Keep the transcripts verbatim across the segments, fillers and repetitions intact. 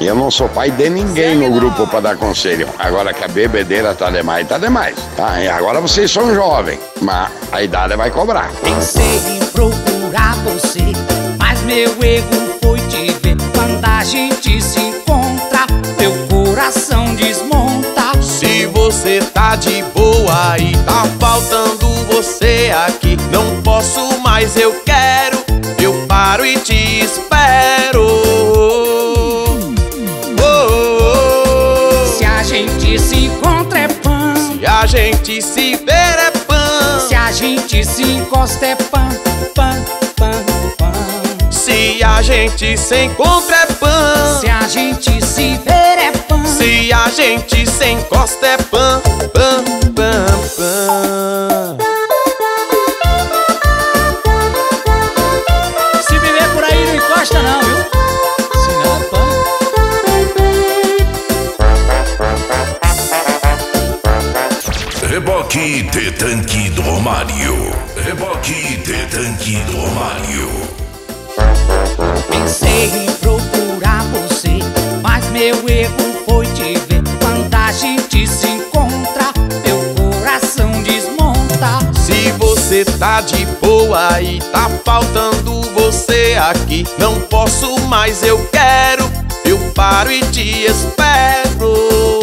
Eu não sou pai de ninguém no grupo para dar conselho. Agora que a bebedeira tá demais, tá demais. Tá? E agora vocês são jovens, mas a idade vai cobrar. Pensei em procurar você, mas meu erro foi te ver. Quando a gente se encontra, teu coração desmonta. Se você tá de boa e tá faltando você aqui, não posso mais, eu quero, eu paro e te espero. Se a gente se encontra é pão, Se a gente se ver é pão, se a gente se encosta é pão, pão, pão, pão. se a gente se encontra é pão, Se a gente se ver é pão, se a gente se encosta é pão, pão, pão, pão. se viver por aí não encosta não, viu? Senão é pão. Reboque de tanque do Romário. Reboque de tanque do Romário. Pensei em procurar você, mas meu erro foi te ver. Quando a gente se encontra, teu coração desmonta. Se você tá de boa e tá faltando você aqui, não posso mais, eu quero, eu paro e te espero.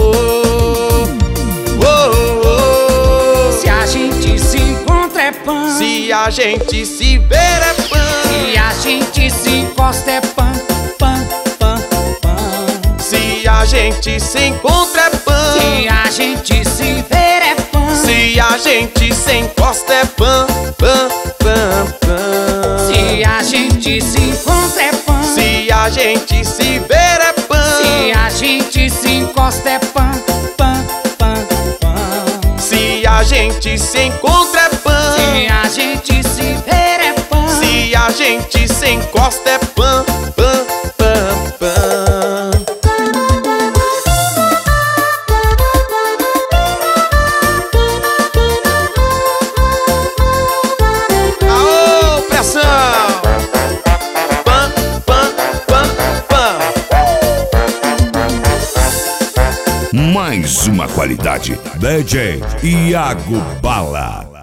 Oh, oh, Se a gente se encontra é pão, oh. Se a gente se ver é pão, se a gente se encosta é pão, pão, pão, pão. se a gente se encontra é pão, Se a gente se ver é pão, se a gente se encosta é pão, pão, pão, pão. se a gente se encontra é pão, Se a gente se ver é pão, se a gente se encosta é pão, pão, pão, pão. se a gente se encontra é pão, Se a gente se ver é pão, se a gente se encosta é pão, pão, pão, pão. Aô, pressão! Pam, pam, pam, pam. Mais uma qualidade. D J Iago Bala.